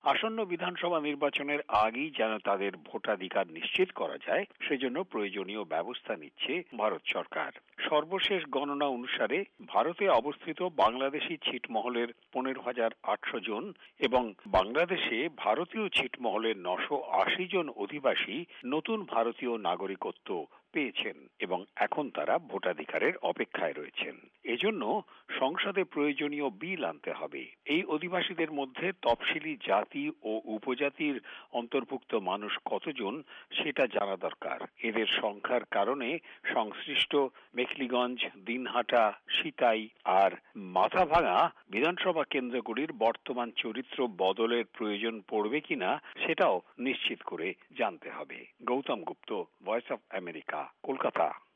আসন্ন বিধানসভা নির্বাচনের আগেই যেন তাদের ভোটাধিকার নিশ্চিত করা যায় সেজন্য প্রয়োজনীয় ব্যবস্থা নিচ্ছে ভারত সরকার। সর্বশেষ গণনা অনুসারে ভারতে অবস্থিত বাংলাদেশি ছিটমহলের 15,800 জন এবং বাংলাদেশে ভারতীয় ছিটমহলের 980 জন অধিবাসী নতুন ভারতীয় নাগরিকত্ব পেয়েছেন এবং এখন তারা ভোটাধিকারের অপেক্ষায় রয়েছেন। এজন্য সংসদে প্রয়োজনীয় বিল আনতে হবে। এই অধিবাসীদের মধ্যে তফসিলি জাতি ও উপজাতির অন্তর্ভুক্ত মানুষ কতজন সেটা জানা দরকার। এদের সংখ্যার কারণে সংশ্লিষ্ট মেখলিগঞ্জ, দিনহাটা, সিতাই আর মাথাভাঙা বিধানসভা কেন্দ্রগুলির বর্তমান চরিত্র বদলের প্রয়োজন পড়বে কিনা সেটাও নিশ্চিত করে জানতে হবে। Gautam Gupta, voice of America, Kolkata.